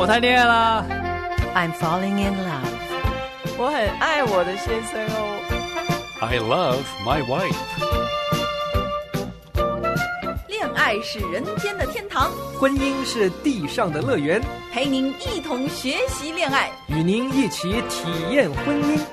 我谈恋爱啦。 I'm falling in love. 我很爱我的先生哦。 I love my wife. 恋爱是人间的天堂， 婚姻是地上的乐园， 陪您一同学习恋爱， 与您一起体验婚姻。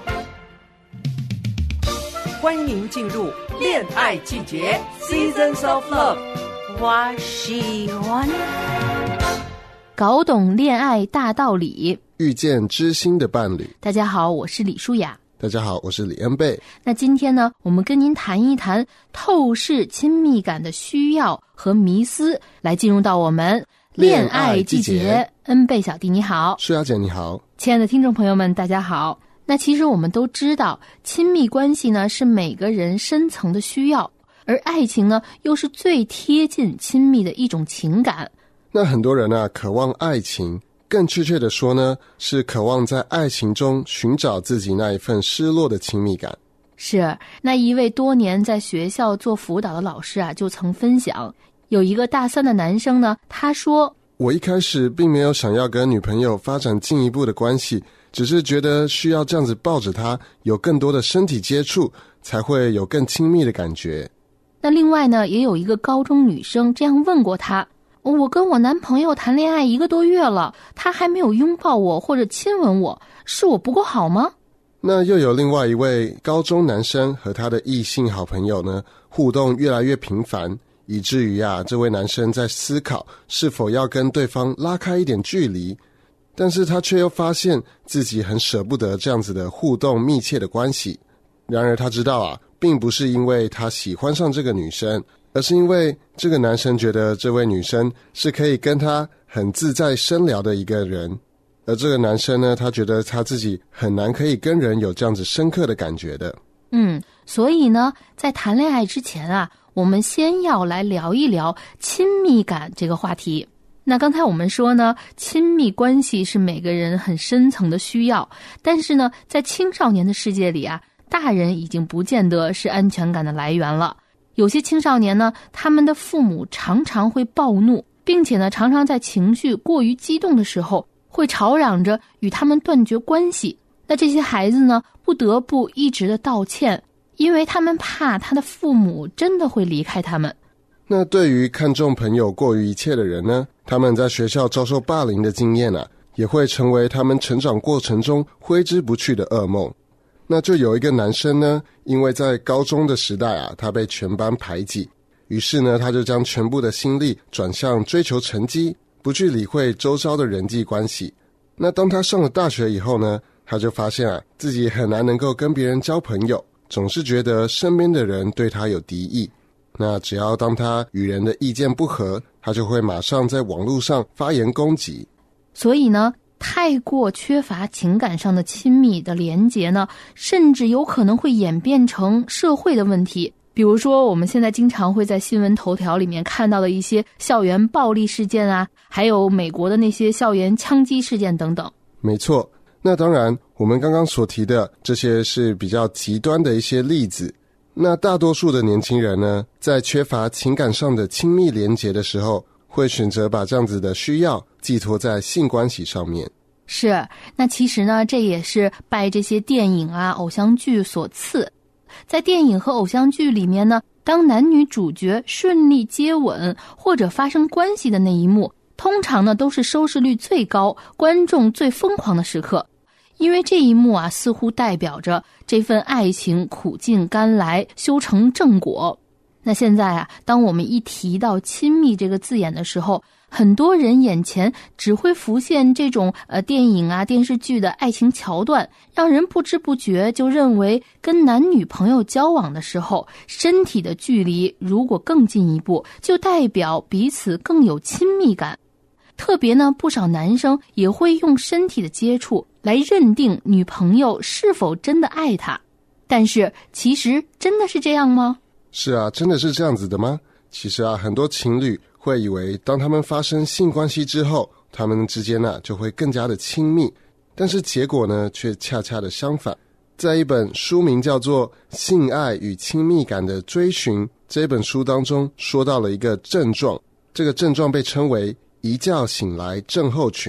欢迎进入恋爱季节 Seasons of Love。 我喜欢搞懂恋爱大道理， 遇见知心的伴侣。 大家好，我是李舒雅。 大家好，我是李恩贝。 那今天呢，我们跟您谈一谈透视亲密感的需要和迷思，来进入到我们恋爱季节。恩贝小弟你好。 舒雅姐你好。 亲爱的听众朋友们大家好。那其实我们都知道，亲密关系呢是每个人深层的需要，而爱情呢又是最贴近亲密的一种情感。 那很多人啊渴望爱情，更确切的说呢，是渴望在爱情中寻找自己那一份失落的亲密感。 是，那一位多年在学校做辅导的老师啊，就曾分享，有一个大3的男生呢，他说， 我一开始并没有想要跟女朋友发展进一步的关系，只是觉得需要这样子抱着她，有更多的身体接触，才会有更亲密的感觉。 那另外呢，也有一个高中女生这样问过他，我跟我男朋友谈恋爱1个多月了，他还没有拥抱我或者亲吻我，是我不够好吗？ 那又有另外一位高中男生和他的异性好朋友呢，互动越来越频繁，以至于啊，这位男生在思考是否要跟对方拉开一点距离，但是他却又发现自己很舍不得这样子的互动密切的关系。然而他知道啊，并不是因为他喜欢上这个女生，而是因为这个男生觉得这位女生是可以跟他很自在深聊的一个人，而这个男生呢，他觉得他自己很难可以跟人有这样子深刻的感觉的。 所以呢，在谈恋爱之前啊，我们先要来聊一聊亲密感这个话题。那刚才我们说呢，亲密关系是每个人很深层的需要，但是呢，在青少年的世界里啊，大人已经不见得是安全感的来源了。有些青少年呢，他们的父母常常会暴怒，并且呢，常常在情绪过于激动的时候，会吵嚷着与他们断绝关系。那这些孩子呢，不得不一直的道歉，因为他们怕他的父母真的会离开他们。 那对于看重朋友过于一切的人呢，他们在学校遭受霸凌的经验啊，也会成为他们成长过程中挥之不去的噩梦。那就有一个男生呢，因为在高中的时代啊，他被全班排挤，于是呢，他就将全部的心力转向追求成绩，不去理会周遭的人际关系。那当他上了大学以后呢，他就发现啊，自己很难能够跟别人交朋友，总是觉得身边的人对他有敌意。那只要当他与人的意见不合，他就会马上在网络上发言攻击。 所以呢，太过缺乏情感上的亲密的连结呢，甚至有可能会演变成社会的问题。比如说我们现在经常会在新闻头条里面看到的一些校园暴力事件啊，还有美国的那些校园枪击事件等等。 没错，那当然我们刚刚所提的这些是比较极端的一些例子。那大多数的年轻人呢，在缺乏情感上的亲密连结的时候，会选择把这样子的需要寄托在性关系上面。 是，那其实呢，这也是拜这些电影啊、偶像剧所赐。在电影和偶像剧里面呢，当男女主角顺利接吻或者发生关系的那一幕，通常呢都是收视率最高、观众最疯狂的时刻。因为这一幕啊，似乎代表着这份爱情苦尽甘来，修成正果。那现在啊，当我们一提到亲密这个字眼的时候，很多人眼前只会浮现这种电影啊、电视剧的爱情桥段，让人不知不觉就认为跟男女朋友交往的时候，身体的距离如果更进一步，就代表彼此更有亲密感。特别呢，不少男生也会用身体的接触来认定女朋友是否真的爱他。但是其实真的是这样吗？ 是啊，真的是这样子的吗？其实啊，很多情侣会以为当他们发生性关系之后，他们之间呢就会更加的亲密，但是结果呢却恰恰的相反。在一本书名叫做《性爱与亲密感的追寻》这本书当中，说到了一个症状，这个症状被称为一觉醒来症候群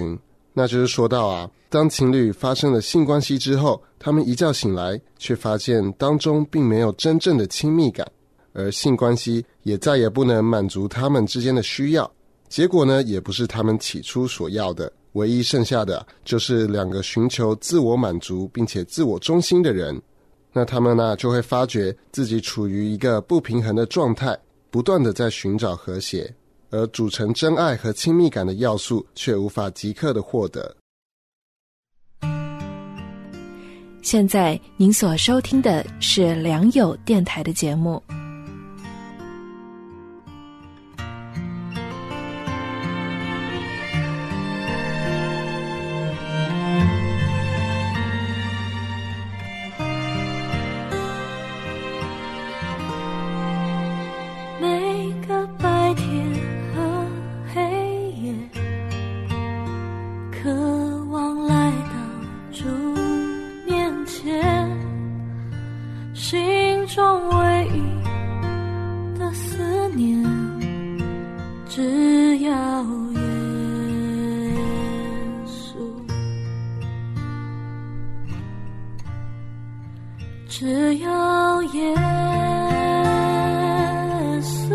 那就是说到啊，当情侣发生了性关系之后，他们一觉醒来，却发现当中并没有真正的亲密感，而性关系也再也不能满足他们之间的需要，结果呢，也不是他们起初所要的，唯一剩下的就是两个寻求自我满足并且自我中心的人。那他们呢，就会发觉自己处于一个不平衡的状态，不断的在寻找和谐，而组成真爱和亲密感的要素却无法即刻的获得。 现在您所收听的是良友电台的节目。 只要耶稣，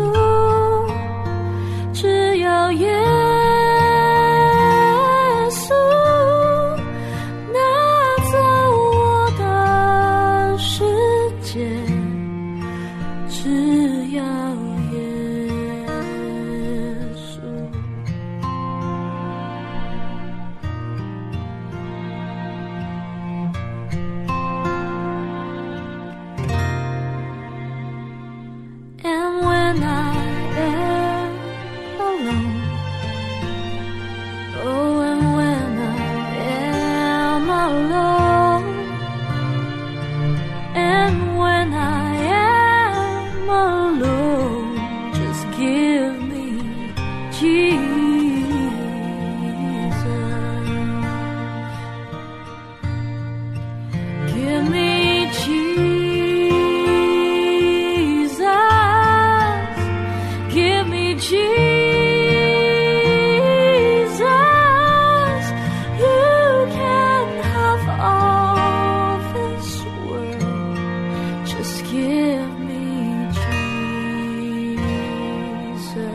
只要耶稣拿走我的世界，只要耶稣。And when I am alone, oh, and when I am alone, and when I am alone, just give me Jesus. Give me Jesus. Give me Jesus, you can have all this world, just give me Jesus.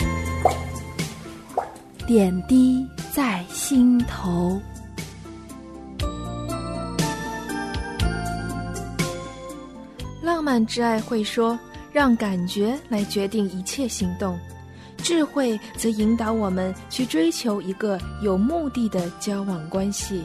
点滴在心头。 断之爱会说，让感觉来决定一切行动，智慧则引导我们去追求一个有目的的交往关系。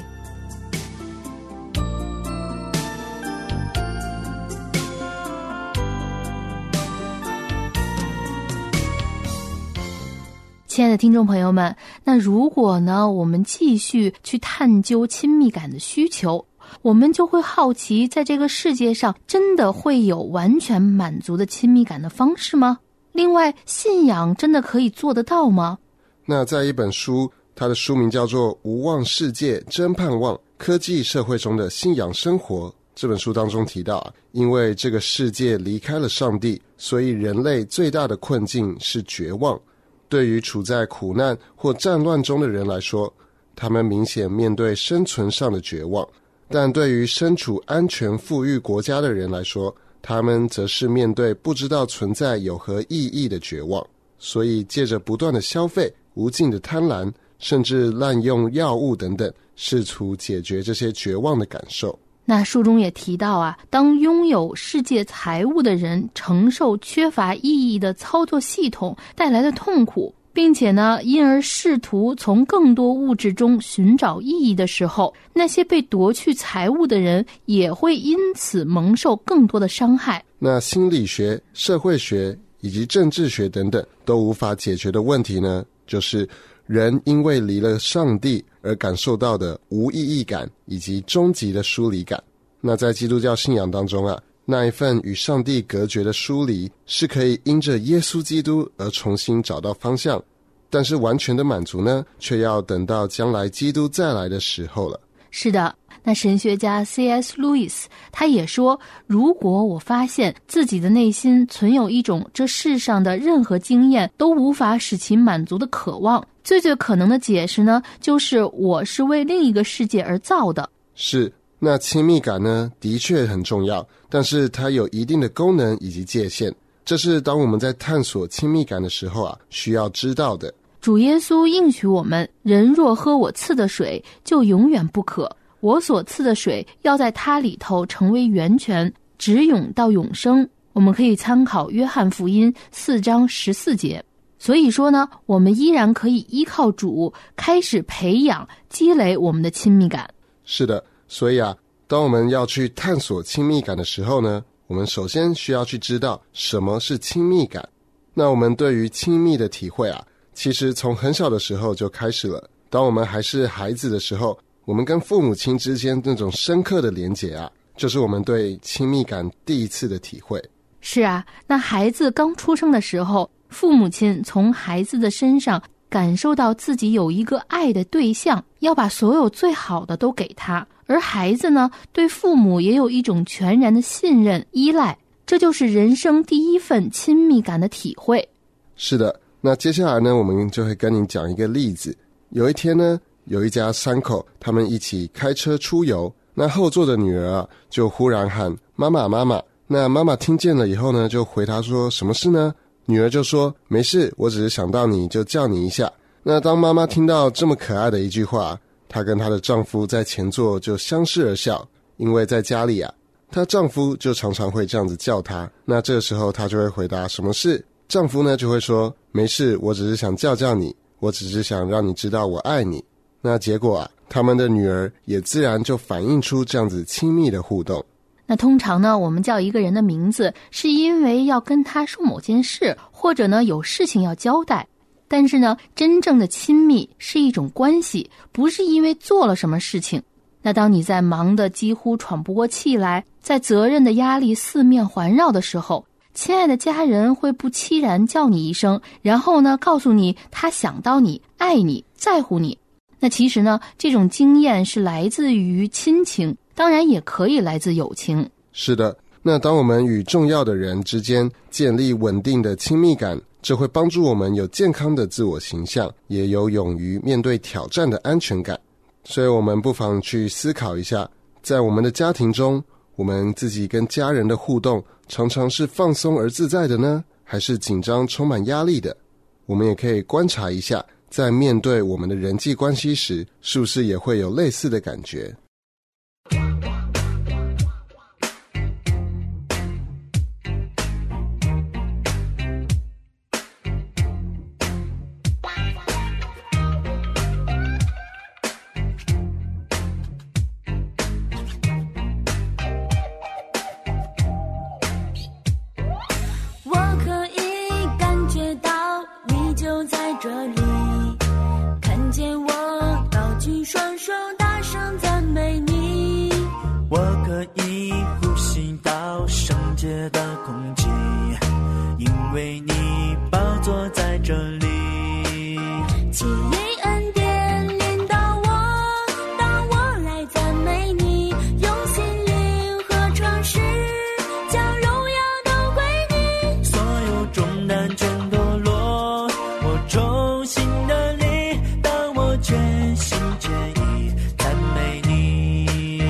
亲爱的听众朋友们，那如果呢，我们继续去探究亲密感的需求，我们就会好奇，在这个世界上真的会有完全满足的亲密感的方式吗？另外，信仰真的可以做得到吗？ 那在一本书，它的书名叫做《无望世界真盼望：科技社会中的信仰生活》，这本书当中提到，因为这个世界离开了上帝，所以人类最大的困境是绝望。对于处在苦难或战乱中的人来说，他们明显面对生存上的绝望，但对于身处安全富裕国家的人来说，他们则是面对不知道存在有何意义的绝望。所以借着不断的消费、无尽的贪婪，甚至滥用药物等等，试图解决这些绝望的感受。 那书中也提到啊，当拥有世界财物的人承受缺乏意义的操作系统带来的痛苦，并且呢，因而试图从更多物质中寻找意义的时候，那些被夺去财物的人也会因此蒙受更多的伤害。 那心理学、社会学以及政治学等等都无法解决的问题呢，就是人因为离了上帝而感受到的无意义感以及终极的疏离感。那在基督教信仰当中啊，那一份与上帝隔绝的疏离是可以因着耶稣基督而重新找到方向，但是完全的满足呢，却要等到将来基督再来的时候了。 是的，那神学家 C.S. Lewis 他也说，如果我发现自己的内心存有一种这世上的任何经验都无法使其满足的渴望，最可能的解释呢，就是我是为另一个世界而造的。 是，那亲密感呢，的确很重要，但是它有一定的功能以及界限，这是当我们在探索亲密感的时候啊，需要知道的。 主耶稣应许我们，人若喝我赐的水，就永远不渴。我所赐的水要在它里头成为源泉，直涌到永生。我们可以参考约翰福音4章14节。所以说呢，我们依然可以依靠主，开始培养、积累我们的亲密感。 是的，所以啊，当我们要去探索亲密感的时候呢，我们首先需要去知道什么是亲密感。那我们对于亲密的体会啊，其实从很小的时候就开始了。当我们还是孩子的时候，我们跟父母亲之间那种深刻的连结啊，就是我们对亲密感第一次的体会。 是啊，那孩子刚出生的时候，父母亲从孩子的身上感受到自己有一个爱的对象，要把所有最好的都给他，而孩子呢，对父母也有一种全然的信任、依赖，这就是人生第一份亲密感的体会。 是的，那接下来呢，我们就会跟你讲一个例子。有一天呢，有一家3口，他们一起开车出游，那后座的女儿啊，就忽然喊妈妈妈妈。那妈妈听见了以后呢，就回答说，什么事呢？女儿就说，没事，我只是想到你就叫你一下。那当妈妈听到这么可爱的一句话，她跟她的丈夫在前座就相视而笑，因为在家里啊，她丈夫就常常会这样子叫她。那这个时候她就会回答，什么事？丈夫呢就会说，没事，我只是想叫叫你，我只是想让你知道我爱你。那结果啊，他们的女儿也自然就反映出这样子亲密的互动。 那通常呢，我们叫一个人的名字是因为要跟他说某件事，或者呢有事情要交代。但是呢，真正的亲密是一种关系，不是因为做了什么事情。那当你在忙得几乎喘不过气来，在责任的压力四面环绕的时候，亲爱的家人会不期然叫你一声，然后呢告诉你他想到你、爱你、在乎你。那其实呢，这种经验是来自于亲情，当然也可以来自友情。 是的，那当我们与重要的人之间建立稳定的亲密感，这会帮助我们有健康的自我形象，也有勇于面对挑战的安全感。所以我们不妨去思考一下，在我们的家庭中，我们自己跟家人的互动常常是放松而自在的呢，还是紧张充满压力的？我们也可以观察一下，在面对我们的人际关系时，是不是也会有类似的感觉？ 这里，看见我高举双手大声赞美你。 我可以呼吸到圣洁的空气，因为你宝座在这里。 奇异恩典临到我，当我来赞美你，用心灵和诚实将荣耀都归你。 所有重担全脱落，我衷心的力，当我全心全意赞美你。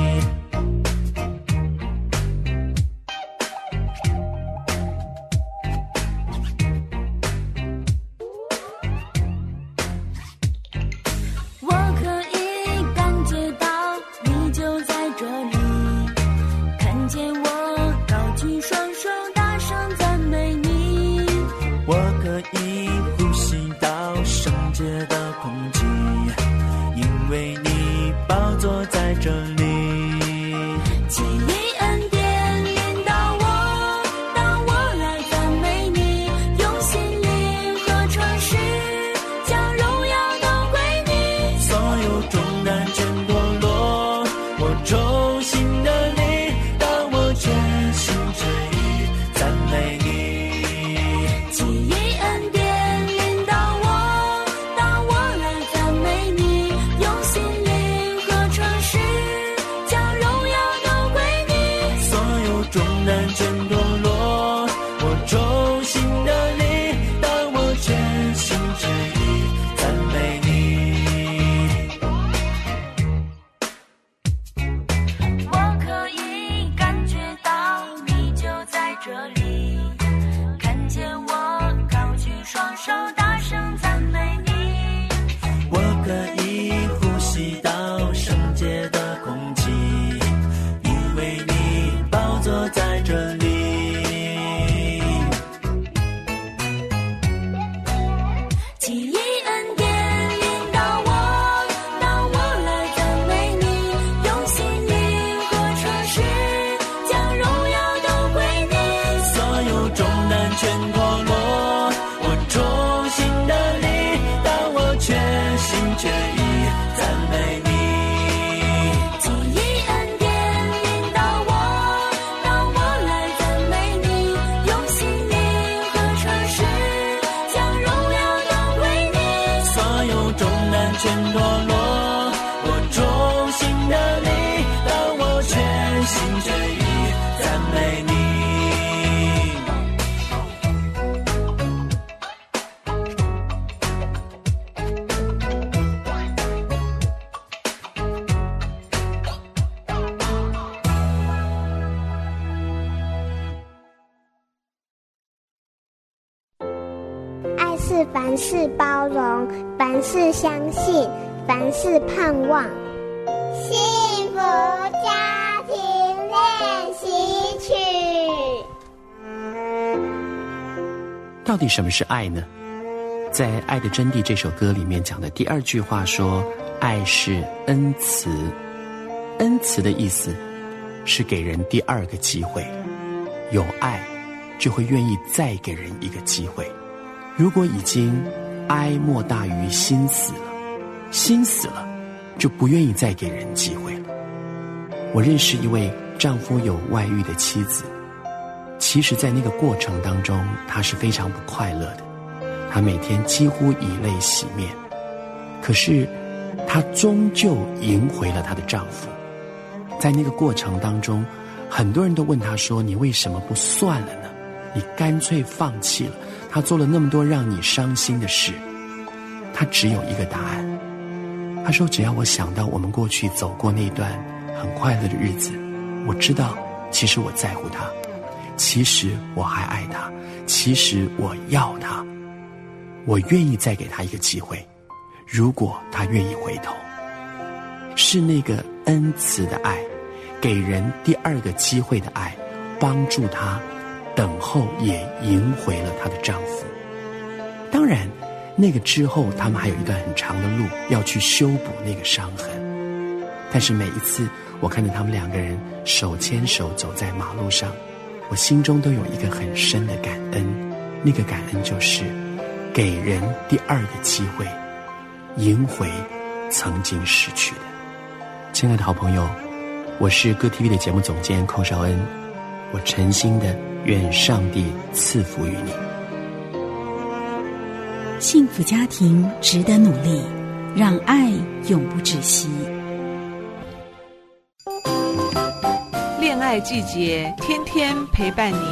我可以感觉到你就在这里，看见我高举双手大声赞美你。 我可以呼吸到圣洁的空气，因为你宝座在这里。 奇异恩典临到我，当我来赞美你，用心灵和诚实将荣耀都归你。 所有重担全脱落，我衷心的力，当我全心全意赞美你。 奇异恩典临到我，当我来赞美你，用心灵和诚实将荣耀都归你。 所有重担全脱落，我衷心的力，当我全心全意赞美你。 我可以感觉到你就在这里，看见我高举双手大声赞美你。 我可以呼吸到圣洁的空气，因为你宝座在这里。 奇异恩典临到我，当我来赞美你，用心灵和诚实将荣耀都归你。 所有重担全脱落，我衷心的力，当我全心全意赞美你。 奇异恩典临到我，当我来赞美你，用心灵和诚实将荣耀都归你。 所有重担全脱落，我衷心的力，当我全心全意赞美你。 爱是凡事包容，凡事相信，凡事盼望。幸福家庭练习曲。 到底什么是爱呢？在《爱的真谛》这首歌里面讲的第二句话说，爱是恩慈。恩慈的意思是给人第二个机会，有爱就会愿意再给人一个机会。如果已经哀莫大于心死了，心死了就不愿意再给人机会了。我认识一位丈夫有外遇的妻子，其实在那个过程当中她是非常不快乐的，她每天几乎以泪洗面，可是她终究赢回了她的丈夫。在那个过程当中，很多人都问她说，你为什么不算了呢？你干脆放弃了，他做了那么多让你伤心的事。他只有一个答案，他说只要我想到我们过去走过那段很快乐的日子，我知道其实我在乎他，其实我还爱他，其实我要他，我愿意再给他一个机会，如果他愿意回头。是那个恩慈的爱，给人第二个机会的爱，帮助他等候也赢回了她的丈夫。当然那个之后他们还有一段很长的路要去修补那个伤痕，但是每一次我看着他们两个人手牵手走在马路上，我心中都有一个很深的感恩。那个感恩就是给人第二个机会，赢回曾经失去的。亲爱的好朋友，我是歌 TV 的节目总监寇绍恩，我诚心的愿上帝赐福于你。 幸福家庭值得努力，让爱永不止息。 恋爱季节，天天陪伴您。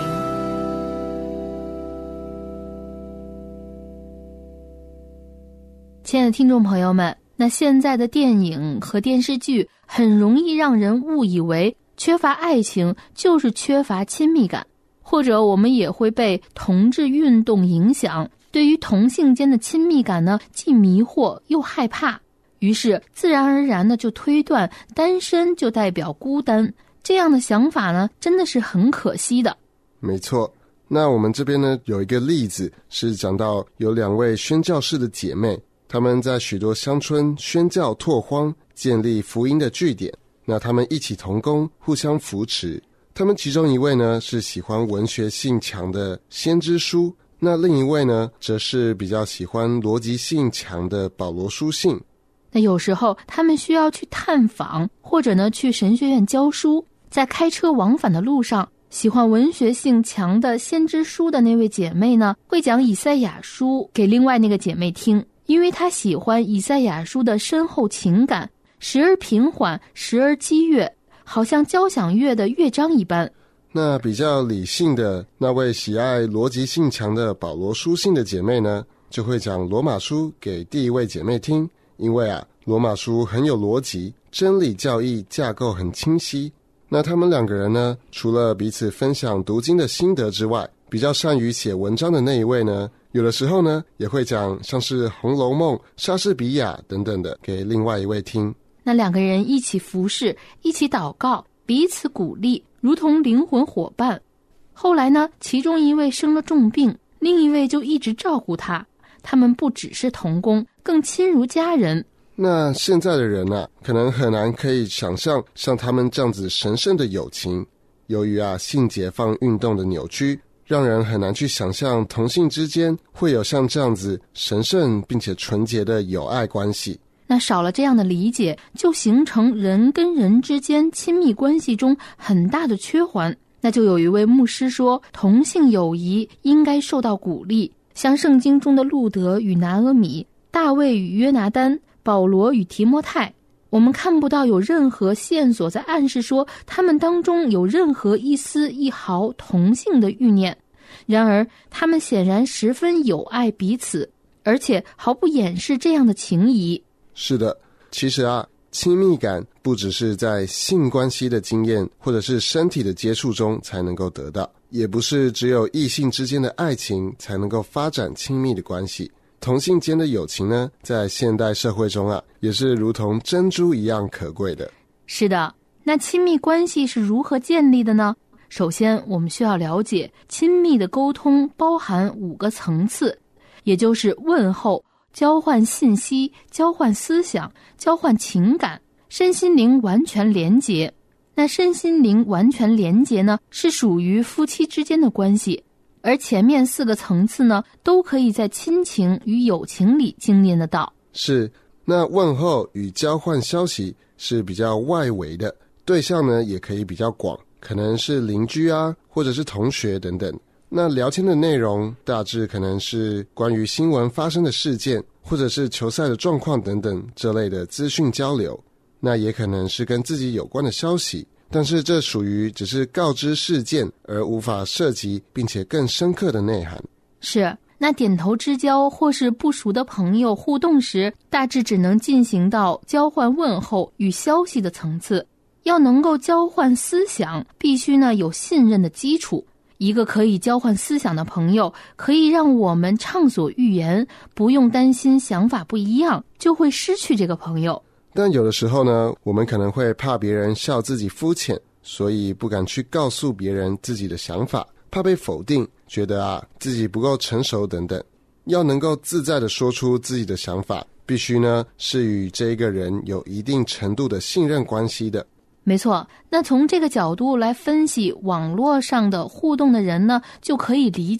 亲爱的听众朋友们，那现在的电影和电视剧很容易让人误以为缺乏爱情就是缺乏亲密感，或者我们也会被同志运动影响，对于同性间的亲密感呢，既迷惑又害怕，于是自然而然的就推断单身就代表孤单。这样的想法呢，真的是很可惜的。 没错，那我们这边呢有一个例子是讲到有2位宣教士的姐妹，她们在许多乡村宣教拓荒，建立福音的据点。那她们一起同工，互相扶持。她们其中一位呢是喜欢文学性强的先知书，那另一位呢则是比较喜欢逻辑性强的保罗书信。 那有时候他们需要去探访，或者呢去神学院教书，在开车往返的路上，喜欢文学性强的先知书的那位姐妹呢，会讲以赛亚书给另外那个姐妹听，因为她喜欢以赛亚书的深厚情感，时而平缓，时而激越，好像交响乐的乐章一般。 那比较理性的那位喜爱逻辑性强的保罗书信的姐妹呢，就会讲罗马书给第一位姐妹听，因为罗马书很有逻辑，真理教义架构很清晰。那他们2个人呢，除了彼此分享读经的心得之外，比较善于写文章的那一位呢，有的时候呢也会讲像是《红楼梦》、莎士比亚等等的给另外一位听。 那2个人一起服侍，一起祷告，彼此鼓励，如同灵魂伙伴。后来呢，其中一位生了重病，另一位就一直照顾他，他们不只是同工，更亲如家人。 那现在的人可能很难可以想象像他们这样子神圣的友情。由于性解放运动的扭曲，让人很难去想象同性之间会有像这样子神圣并且纯洁的友爱关系。 那少了这样的理解，就形成人跟人之间亲密关系中很大的缺环。那就有一位牧师说，同性友谊应该受到鼓励，像圣经中的路德与拿俄米、大卫与约拿单、保罗与提摩太，我们看不到有任何线索在暗示说他们当中有任何一丝一毫同性的欲念。然而他们显然十分友爱彼此，而且毫不掩饰这样的情谊。 是的，其实亲密感不只是在性关系的经验或者是身体的接触中才能够得到，也不是只有异性之间的爱情才能够发展亲密的关系。同性间的友情呢，在现代社会中也是如同珍珠一样可贵的。 是的，那亲密关系是如何建立的呢？首先我们需要了解，亲密的沟通包含5个层次，也就是问候、交换信息、交换思想、交换情感、身心灵完全连结。那身心灵完全连结呢，是属于夫妻之间的关系，而前面4个层次呢，都可以在亲情与友情里经验得到。 是，那问候与交换消息是比较外围的，对象呢也可以比较广，可能是邻居或者是同学等等。那聊天的内容大致可能是关于新闻发生的事件，或者是球赛的状况等等这类的资讯交流。那也可能是跟自己有关的消息，但是这属于只是告知事件，而无法涉及并且更深刻的内涵。 是，那点头之交或是不熟的朋友互动时，大致只能进行到交换问候与消息的层次。要能够交换思想，必须呢有信任的基础。一个可以交换思想的朋友，可以让我们畅所欲言，不用担心想法不一样就会失去这个朋友。 但有的时候呢，我们可能会怕别人笑自己肤浅，所以不敢去告诉别人自己的想法，怕被否定，觉得自己不够成熟等等。要能够自在地说出自己的想法，必须呢是与这一个人有一定程度的信任关系的。 没错，那从这个角度来分析网络上的互动的人呢，就可以理解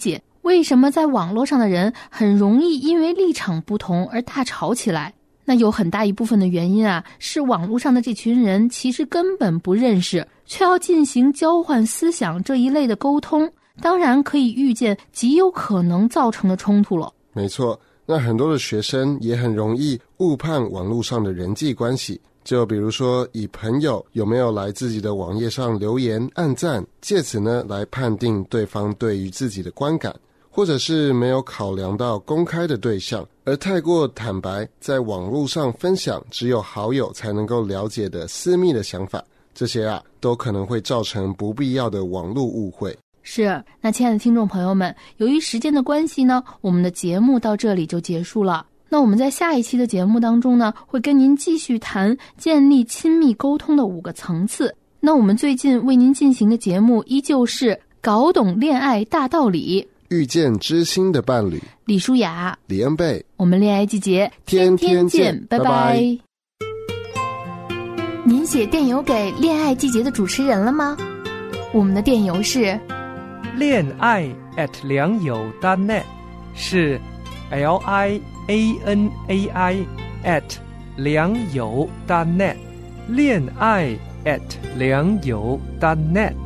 为什么在网络上的人很容易因为立场不同而大吵起来？那有很大一部分的原因啊，是网络上的这群人其实根本不认识，却要进行交换思想这一类的沟通，当然可以预见极有可能造成的冲突了。 没错，那很多的学生也很容易误判网络上的人际关系，就比如说以朋友有没有来自己的网页上留言按赞，借此呢来判定对方对于自己的观感，或者是没有考量到公开的对象，而太过坦白，在网络上分享只有好友才能够了解的私密的想法，这些啊都可能会造成不必要的网络误会。 是，那亲爱的听众朋友们，由于时间的关系呢，我们的节目到这里就结束了。那我们在下一期的节目当中呢，会跟您继续谈建立亲密沟通的5个层次。那我们最近为您进行的节目依旧是搞懂恋爱大道理， 遇见知心的伴侣。 李舒雅、 李恩贝， 我们恋爱季节天天见，拜拜。您写电邮给恋爱季节的主持人了吗？我们的电邮是恋爱@良友.net， 是 LIANAI @良友.net， 恋爱@良友.net。